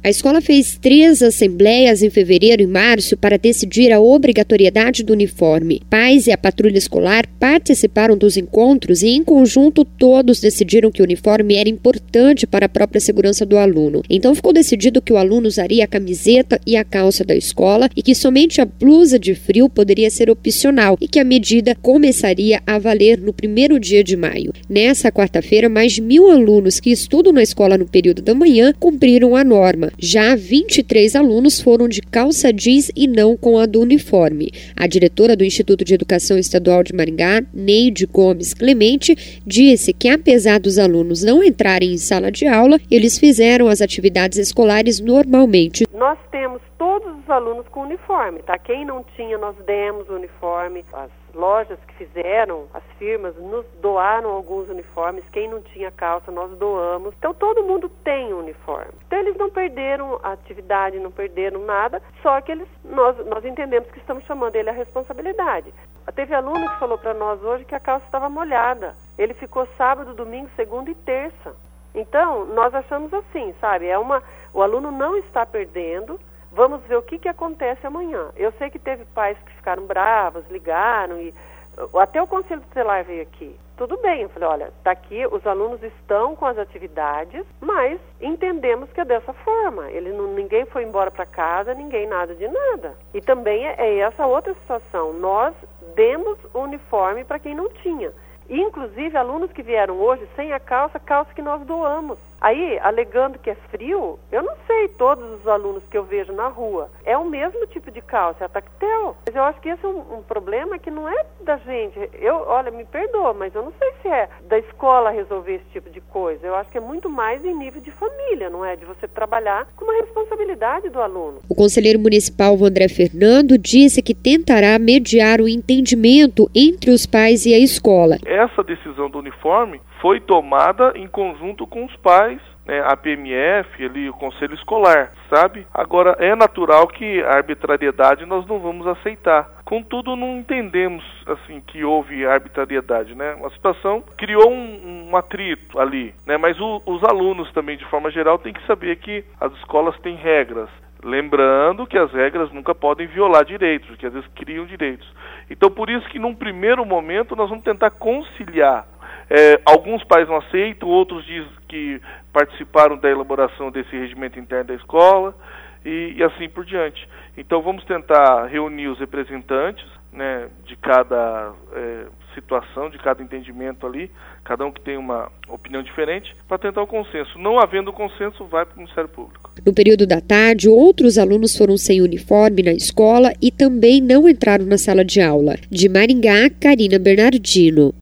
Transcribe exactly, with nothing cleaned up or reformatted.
A escola fez três assembleias em fevereiro e março para decidir a obrigatoriedade do uniforme. Pais e a patrulha escolar participaram dos encontros e, em conjunto, todos decidiram que o uniforme era importante para a própria segurança do aluno. Então, ficou decidido que o aluno usaria a camiseta e a calça da escola e que somente a blusa de frio poderia ser opcional e que a medida começaria a valer no primeiro dia de maio. Nessa quarta-feira, mais de mil alunos que estudam na escola no período da manhã cumpriram a norma. Já vinte e três alunos foram de calça jeans e não com a do uniforme. A diretora do Instituto de Educação Estadual de Maringá, Neide Gomes Clemente, disse que, apesar dos alunos não entrarem em sala de aula, eles fizeram as atividades escolares normalmente. Nós temos todos os alunos com uniforme, tá? Quem não tinha, nós demos o uniforme. As lojas que fizeram, as firmas, nos doaram alguns uniformes. Quem não tinha calça, nós doamos. Então, todo mundo tem um uniforme. Então, eles não perderam a atividade, não perderam nada, só que eles, nós, nós entendemos que estamos chamando ele à responsabilidade. Teve aluno que falou para nós hoje que a calça estava molhada. Ele ficou sábado, domingo, segunda e terça. Então, nós achamos assim, sabe? É uma, o aluno não está perdendo. Vamos ver o que, que acontece amanhã. Eu sei que teve pais que ficaram bravos, ligaram e até o Conselho Tutelar veio aqui. Tudo bem, eu falei, olha, tá aqui, os alunos estão com as atividades, mas entendemos que é dessa forma. Ele não, ninguém foi embora para casa, ninguém nada de nada. E também é, é essa outra situação. Nós demos o uniforme para quem não tinha. Inclusive, alunos que vieram hoje sem a calça, calça que nós doamos. Aí, alegando que é frio, eu não sei, todos os alunos que eu vejo na rua, é o mesmo tipo de calça, é a tactel. Mas eu acho que esse é um, um problema que não é da gente. Eu, olha, me perdoa, mas eu não sei se é da escola resolver esse tipo de coisa. Eu acho que é muito mais em nível de família, não é? De você trabalhar com uma responsabilidade do aluno. O conselheiro municipal André Fernando disse que tentará mediar o entendimento entre os pais e a escola. Essa decisão do uniforme foi tomada em conjunto com os pais, né, a P M F, ali, o Conselho Escolar, sabe? Agora, é natural que a arbitrariedade nós não vamos aceitar. Contudo, não entendemos assim que houve arbitrariedade, né? A situação criou um, um atrito ali, né? Mas o, os alunos também, de forma geral, têm que saber que as escolas têm regras. Lembrando que as regras nunca podem violar direitos, porque às vezes criam direitos. Então, por isso que num primeiro momento nós vamos tentar conciliar. É, alguns pais não aceitam, outros dizem que participaram da elaboração desse regimento interno da escola e, e assim por diante. Então vamos tentar reunir os representantes, né, de cada é, situação, de cada entendimento ali, cada um que tem uma opinião diferente, para tentar o consenso. Não havendo consenso, vai para o Ministério Público. No período da tarde, outros alunos foram sem uniforme na escola e também não entraram na sala de aula. De Maringá, Karina Bernardino.